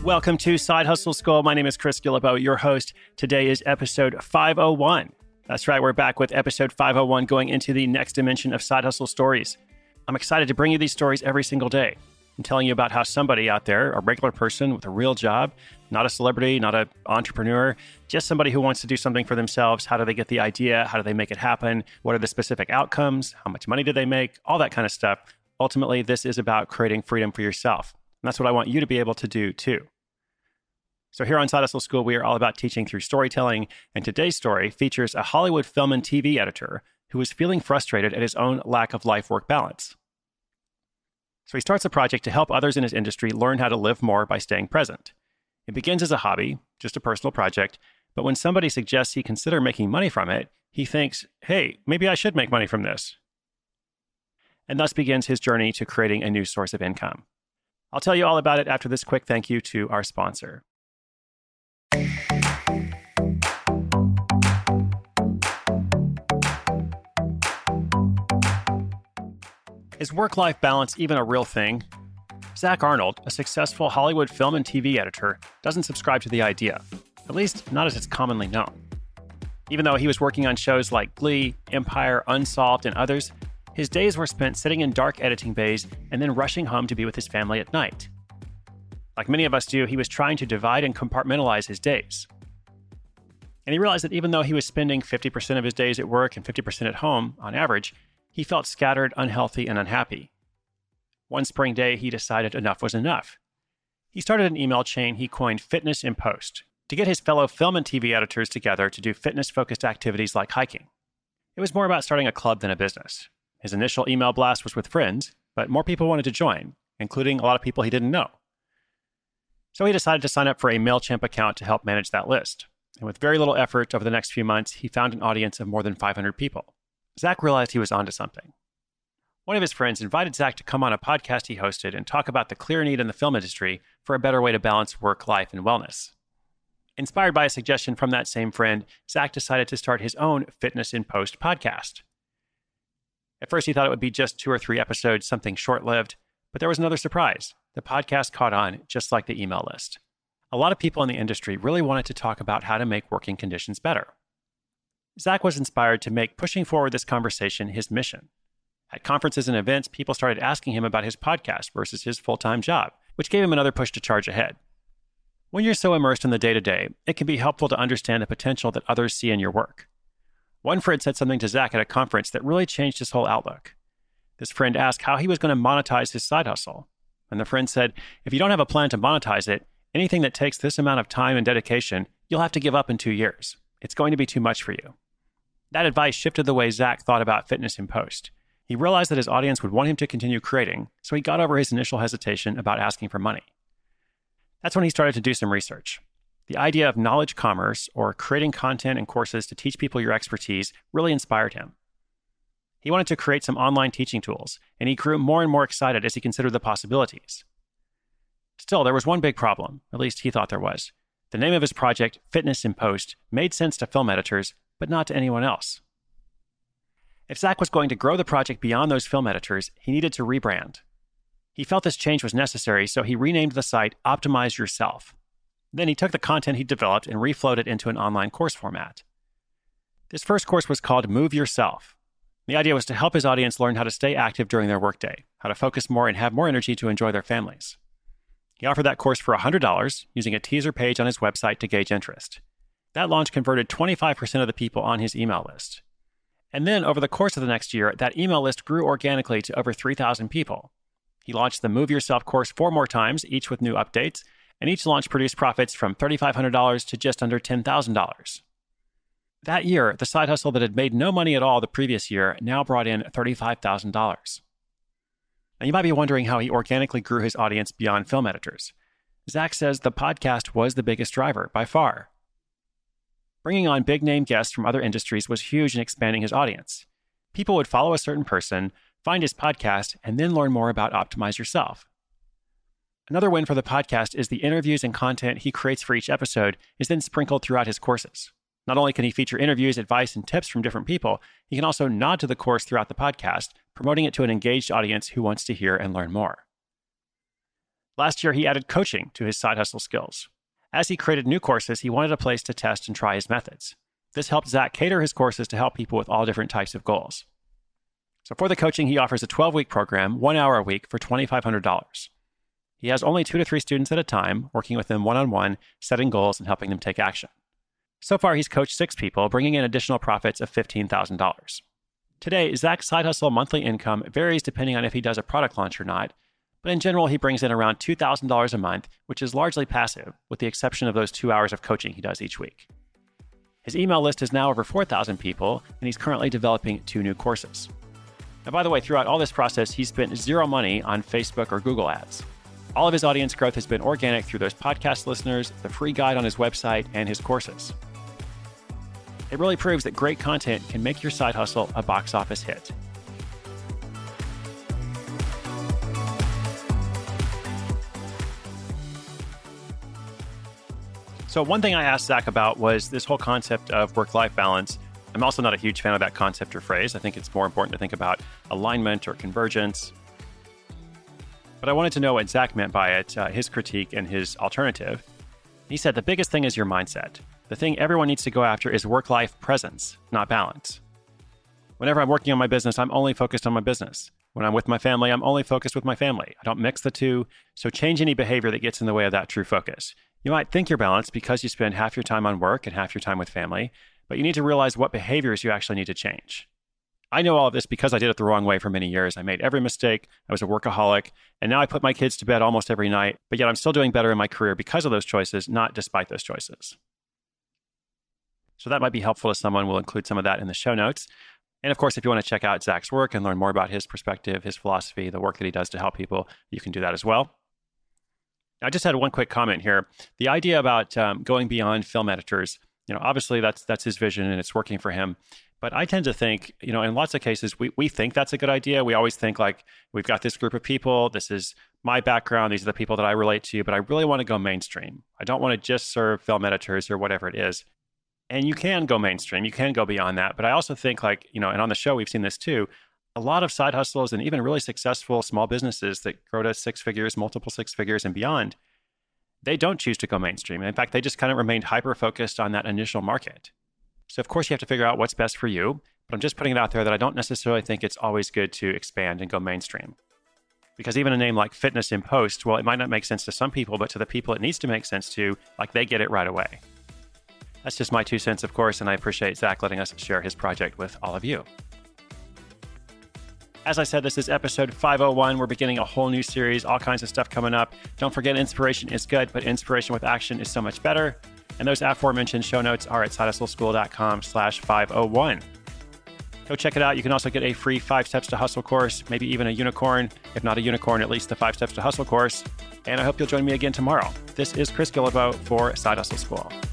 Welcome to Side Hustle School. My name is Chris Guillebeau, your host. Today is episode 501. That's right, we're back with episode 501, going into the next dimension of side hustle stories. I'm excited to bring you these stories every single day. I'm telling you about how somebody out there, a regular person with a real job, not a celebrity, not an entrepreneur, just somebody who wants to do something for themselves. How do they get the idea? How do they make it happen? What are the specific outcomes? How much money do they make? All that kind of stuff. Ultimately, this is about creating freedom for yourself. And that's what I want you to be able to do too. So here on Side Hustle School, we are all about teaching through storytelling. And today's story features a Hollywood film and TV editor who is feeling frustrated at his own lack of life-work balance. So he starts a project to help others in his industry learn how to live more by staying present. It begins as a hobby, just a personal project, but when somebody suggests he consider making money from it, he thinks, hey, maybe I should make money from this. And thus begins his journey to creating a new source of income. I'll tell you all about it after this quick thank you to our sponsor. Is work-life balance even a real thing? Zack Arnold, a successful Hollywood film and TV editor, doesn't subscribe to the idea, at least not as it's commonly known. Even though he was working on shows like Glee, Empire, Unsolved, and others, his days were spent sitting in dark editing bays and then rushing home to be with his family at night. Like many of us do, he was trying to divide and compartmentalize his days. And he realized that even though he was spending 50% of his days at work and 50% at home, on average, he felt scattered, unhealthy, and unhappy. One spring day, he decided enough was enough. He started an email chain he coined Fitness in Post to get his fellow film and TV editors together to do fitness-focused activities like hiking. It was more about starting a club than a business. His initial email blast was with friends, but more people wanted to join, including a lot of people he didn't know. So he decided to sign up for a MailChimp account to help manage that list. And with very little effort over the next few months, he found an audience of more than 500 people. Zack realized he was onto something. One of his friends invited Zack to come on a podcast he hosted and talk about the clear need in the film industry for a better way to balance work, life, and wellness. Inspired by a suggestion from that same friend, Zack decided to start his own Fitness in Post podcast. At first, he thought it would be just 2 or 3 episodes, something short-lived, but there was another surprise. The podcast caught on, just like the email list. A lot of people in the industry really wanted to talk about how to make working conditions better. Zack was inspired to make pushing forward this conversation his mission. At conferences and events, people started asking him about his podcast versus his full-time job, which gave him another push to charge ahead. When you're so immersed in the day-to-day, it can be helpful to understand the potential that others see in your work. One friend said something to Zack at a conference that really changed his whole outlook. This friend asked how he was going to monetize his side hustle. And the friend said, if you don't have a plan to monetize it, anything that takes this amount of time and dedication, you'll have to give up in 2 years. It's going to be too much for you. That advice shifted the way Zack thought about Fitness in Post. He realized that his audience would want him to continue creating, so he got over his initial hesitation about asking for money. That's when he started to do some research. The idea of knowledge commerce, or creating content and courses to teach people your expertise, really inspired him. He wanted to create some online teaching tools, and he grew more and more excited as he considered the possibilities. Still, there was one big problem, at least he thought there was. The name of his project, Fitness in Post, made sense to film editors, but not to anyone else. If Zack was going to grow the project beyond those film editors, he needed to rebrand. He felt this change was necessary, so he renamed the site Optimize Yourself. Then he took the content he developed and reflowed it into an online course format. This first course was called Move Yourself. The idea was to help his audience learn how to stay active during their workday, how to focus more and have more energy to enjoy their families. He offered that course for $100, using a teaser page on his website to gauge interest. That launch converted 25% of the people on his email list. And then, over the course of the next year, that email list grew organically to over 3,000 people. He launched the Move Yourself course 4 more times, each with new updates, and each launch produced profits from $3,500 to just under $10,000. That year, the side hustle that had made no money at all the previous year now brought in $35,000. Now, you might be wondering how he organically grew his audience beyond film editors. Zack says the podcast was the biggest driver, by far. Bringing on big-name guests from other industries was huge in expanding his audience. People would follow a certain person, find his podcast, and then learn more about Optimize Yourself. Another win for the podcast is the interviews and content he creates for each episode is then sprinkled throughout his courses. Not only can he feature interviews, advice, and tips from different people, he can also nod to the course throughout the podcast, promoting it to an engaged audience who wants to hear and learn more. Last year, he added coaching to his side hustle skills. As he created new courses, he wanted a place to test and try his methods. This helped Zach cater his courses to help people with all different types of goals. So for the coaching, he offers a 12-week program, 1 hour a week for $2,500. He has only 2 to 3 students at a time, working with them one-on-one, setting goals and helping them take action. So far, he's coached 6 people, bringing in additional profits of $15,000. Today, Zach's side hustle monthly income varies depending on if he does a product launch or not, but in general, he brings in around $2,000 a month, which is largely passive, with the exception of those 2 hours of coaching he does each week. His email list is now over 4,000 people, and he's currently developing 2 new courses. Now, by the way, throughout all this process, he's spent zero money on Facebook or Google ads. All of his audience growth has been organic through those podcast listeners, the free guide on his website, and his courses. It really proves that great content can make your side hustle a box office hit. So one thing I asked Zach about was this whole concept of work-life balance. I'm also not a huge fan of that concept or phrase. I think it's more important to think about alignment or convergence. But I wanted to know what Zach meant by it, his critique and his alternative. He said the biggest thing is your mindset. The thing everyone needs to go after is work-life presence, not balance. Whenever I'm working on my business, I'm only focused on my business. When I'm with my family, I'm only focused with my family. I don't mix the two, so change any behavior that gets in the way of that true focus. You might think you're balanced because you spend half your time on work and half your time with family, but you need to realize what behaviors you actually need to change. I know all of this because I did it the wrong way for many years. I made every mistake. I was a workaholic. And now I put my kids to bed almost every night, but yet I'm still doing better in my career because of those choices, not despite those choices. So that might be helpful to someone. We'll include some of that in the show notes. And of course, if you want to check out Zach's work and learn more about his perspective, his philosophy, the work that he does to help people, you can do that as well. I just had one quick comment here. The idea about going beyond film editors, obviously that's his vision and it's working for him. But I tend to think, in lots of cases, we think that's a good idea. We always think like, we've got this group of people. This is my background. These are the people that I relate to, but I really want to go mainstream. I don't want to just serve film editors or whatever it is. And you can go mainstream. You can go beyond that. But I also think and on the show, we've seen this too. A lot of side hustles and even really successful small businesses that grow to 6 figures, multiple 6 figures and beyond, they don't choose to go mainstream. In fact, they just kind of remained hyper-focused on that initial market. So of course you have to figure out what's best for you, but I'm just putting it out there that I don't necessarily think it's always good to expand and go mainstream. Because even a name like Fitness in Post, well, it might not make sense to some people, but to the people it needs to make sense to, they get it right away. That's just my 2 cents, of course, and I appreciate Zach letting us share his project with all of you. As I said, this is episode 501. We're beginning a whole new series, all kinds of stuff coming up. Don't forget, inspiration is good, but inspiration with action is so much better. And those aforementioned show notes are at sidehustleschool.com/501. Go check it out. You can also get a free 5 Steps to Hustle course, maybe even a unicorn. If not a unicorn, at least the 5 Steps to Hustle course. And I hope you'll join me again tomorrow. This is Chris Guillebeau for Side Hustle School.